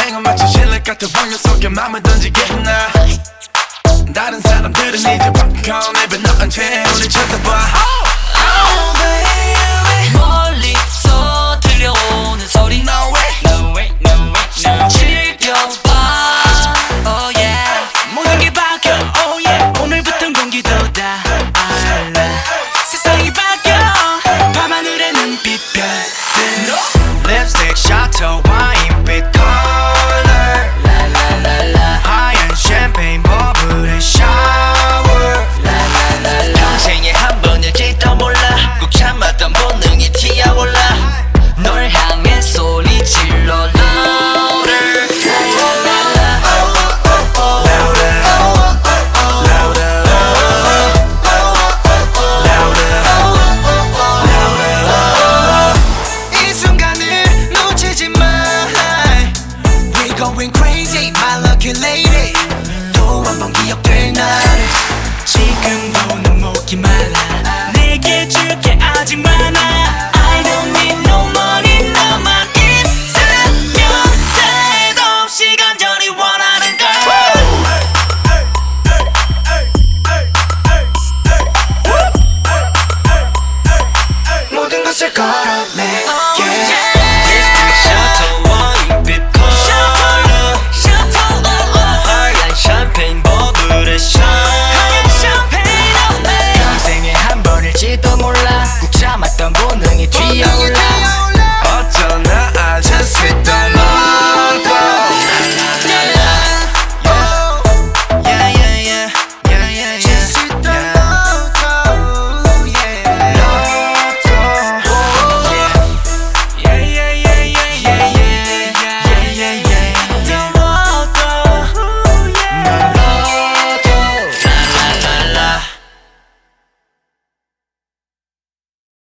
행운 마치 실력 같은 방울 속에 맘을 던지겠나. 다른 사람들은 이제 popcorn 입에 넣은 채 우릴 쳐다봐. Oh baby 멀리서 들려오는 소리 No way, No way, no way, no 즐겨봐 Oh yeah 모든 게 바뀌어 Oh yeah 오늘부턴 공기도 다 알아 세상이 바뀌어 밤하늘에는 빛별들 립스틱 샤터 와인빛 컬러 하얀 샴페인 버블의 샤워 평생에 한 번일지도 몰라 꼭 참았던 본능이 튀어올라 널 향해 소리 질러 louder 이 순간을 놓치지 마 We're going crazy my lucky lady